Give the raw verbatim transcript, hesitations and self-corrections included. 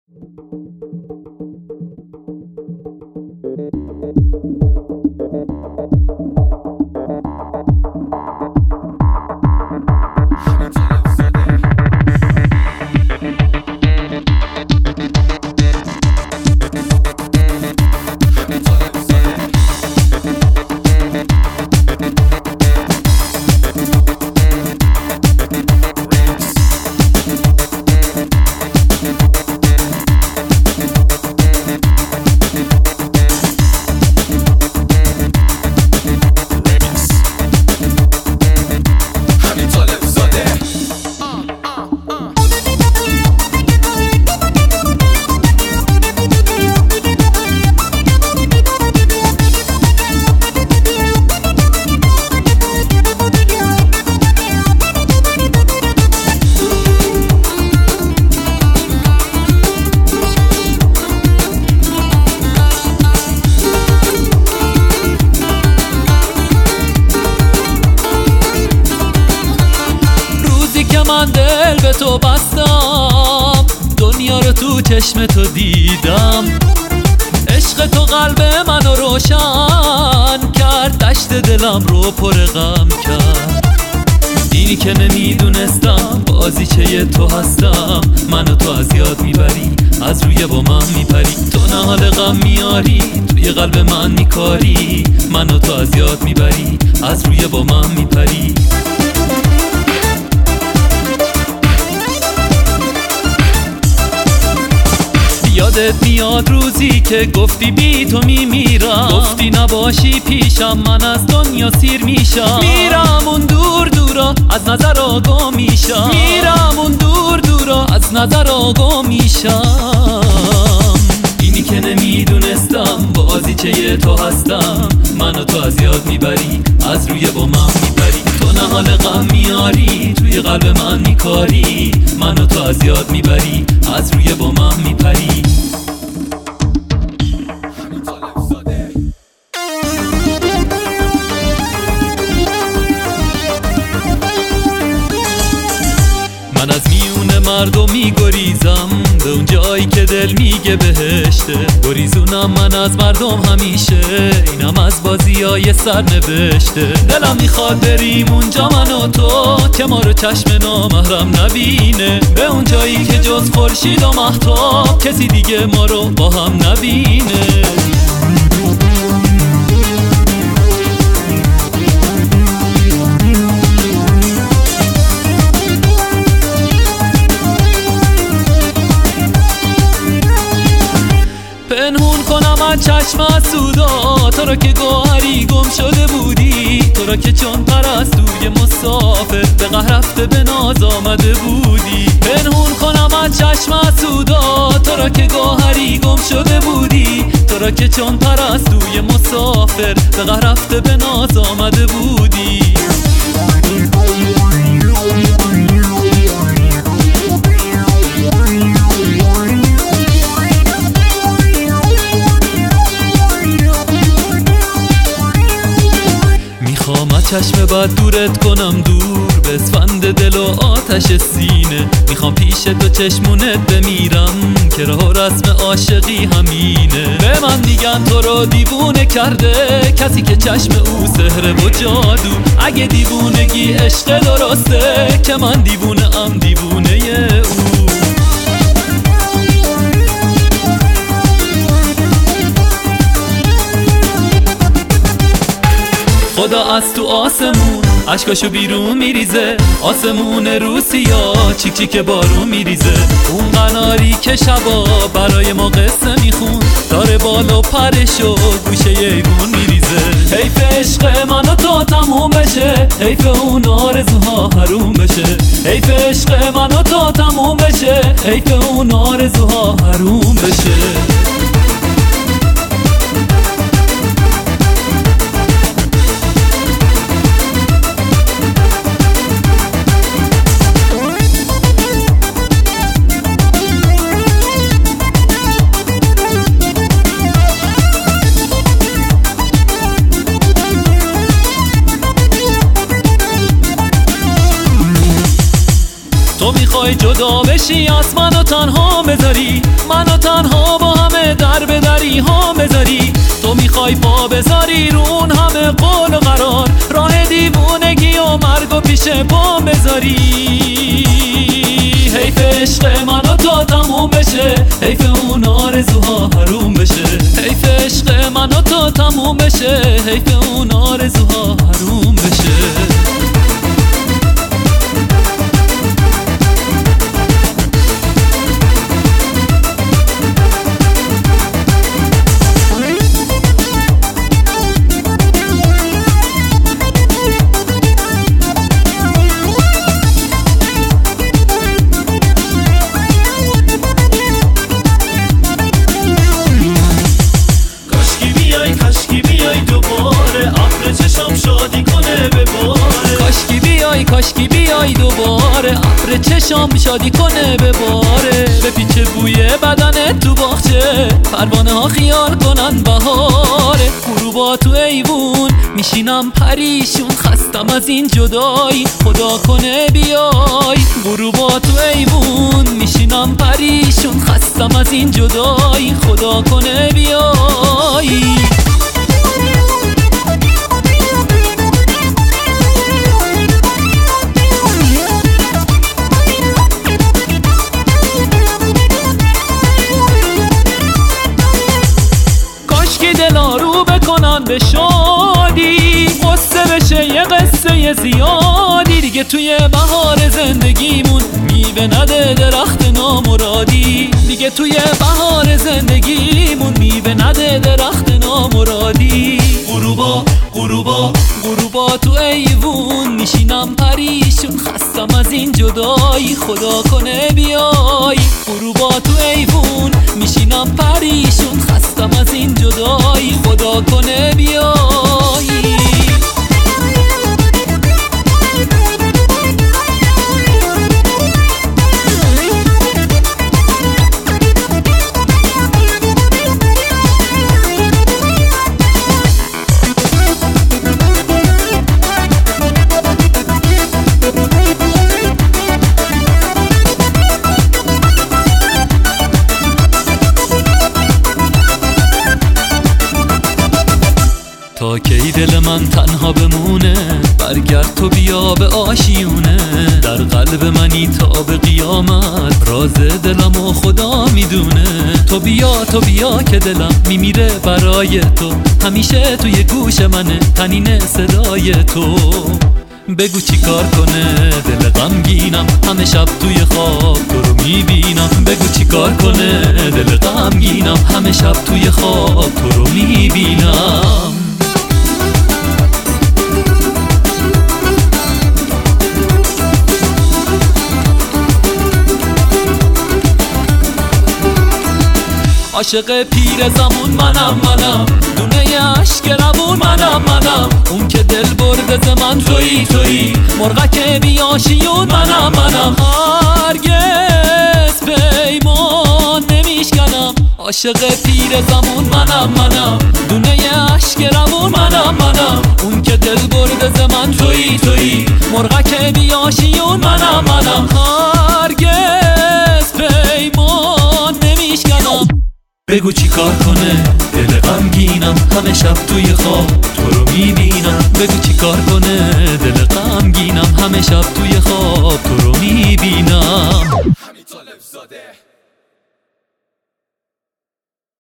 من دل به تو بستم، دنیا رو تو چشم تو دیدم، عشق تو قلب منو روشن کرد، دشت دلم رو پر غم کرد. اینی که نمیدونستم بازیچه تو هستم، منو تو از یاد میبری، از روی با من میپری، تو نه حال غم میاری، توی قلب من میکاری، منو تو از یاد میبری، از روی با من میپری. یادت میاد روزی که گفتی بی تو میمیرم، گفتی نباشی پیشم من از دنیا سیر میشم، میرم اون دور دورا از نظر آگاه میشم، میرم اون دور دورا از نظر آگاه میشم. اینی که نمیدونستم بازیچه تو هستم، منو تو از یاد میبری، از روی با من میبری، تو نه حال غم میاری، توی قلب من میکاری، منو تو از یاد میبری، از روی با من میپری. من از میون مردم میگریزم به اون جایی که دل میگه بهشته، گریزونم من از مردم همیشه، اینم از بازیای سرنوشته. دلم میخواد بریم اونجا من و تو، که ما رو چشم نامحرم نبینه، به اون جایی که جز خورشید و مهتاب کسی دیگه ما رو با هم نبینه. پنهون کنم از چشم سودا تو را که گوهری گم شده بودی، تو را که چون پرستوی مسافر به قهر رفته به ناز آمده بودی. پنهون کنم از چشم سودا تو را که گوهری گم شده بودی، تو را که چون پرستوی مسافر به قهر رفته به ناز آمده بودی. میخوام چشم بد دورت کنم دور، به اسفند دل و آتش سینه، میخوام پیش تو چشمونت بمیرم که راه و رسم عاشقی همینه. به من میگن تو رو دیوونه کرده کسی که چشم او سحر و جادو، اگه دیوونگی عشق درسته که من دیوونه ام دیوونه او. خدا از تو آسمون عشقاشو بیرون میریزه، آسمون روسیا چیک چیک بارون میریزه، اون قناری که شبا برای ما قصه میخون، داره بالا و پرشو گوشه ایوون میریزه. حیف عشق من و تو تموم بشه، حیف اون آرزوها حروم بشه، حیف عشق من و تو تموم بشه، حیف اون آرزوها حروم بشه. تو میخوای جدا بشی از من و تنها بذاری، من بذاری هم بذاری، تو میخوای پا بذاری رو اون همه قول و قرار، راه دیوونگی و مرگ و پیش پا بذاری. حیف عشق من و تو تموم بشه، حیف اون آرزوها حروم بشه. حیف عشق من و تو تموم بشه، حیف اون آرزوها حروم بشه. شادی کنه به باره، کاشکی بیای کاشکی بیای دوباره، ابر چشام شادی کنه به باره. به پیچ بوی بدن تو باغچه، پروانه ها خیال کنن بهاره. غروبا تو ایوون میشینم پریشون، خستم از این جدایی خدا کنه بیای. غروبا تو ایوون میشینم پریشون، خستم از این جدایی خدا کنه بیای. دلا رو بکنن به شادی، قصه بشه یه قصه زیادی. دیگه توی بهار زندگیمون میوه نده درخت نامرادی، دیگه توی بهار زندگیمون میوه نده درخت نامرادی. غروبا غروبا غروبا تو ایوون میشینم پریشون، خستم از این جدایی خدا کنه بیای. غروبا تو ایوون میشینم پریشون، خستم از این جدایی خدا کنه بیای. تا کی دل من تنها بمونه، برگرد تو بیا به آشیونه. در قلب منی تا به قیامت، راز دلم و خدا میدونه. تو بیا تو بیا که دلم میمیره برای تو، همیشه توی گوش منه تنین صدای تو. بگو چی کار کنه دل غمگینم، همه شب توی خواب تو رو میبینم. بگو چی کار کنه دل غمگینم، همه شب توی خواب تو رو میبینم. عاشق پیر زمون منم منم، دونه عشق روون منم منم. اون که دل برده ز من تویی تویی، مرغک بیاشیون منم منم. هرگز پیمان نمیشکنم، عاشق پیر زمون منم منم، دونه عشق روون منم منم. اون که دل برده ز من تویی تویی، مرغک بیاشیون منم منم. هرگز پیمان نمیشکنم. بگو چی کار کنه دل غمگینم، همه شب توی خواب تو رو میبینم. بگو چی کار کنه دل غمگینم، همه شب توی خواب تو رو میبینم. همین طالب زاده.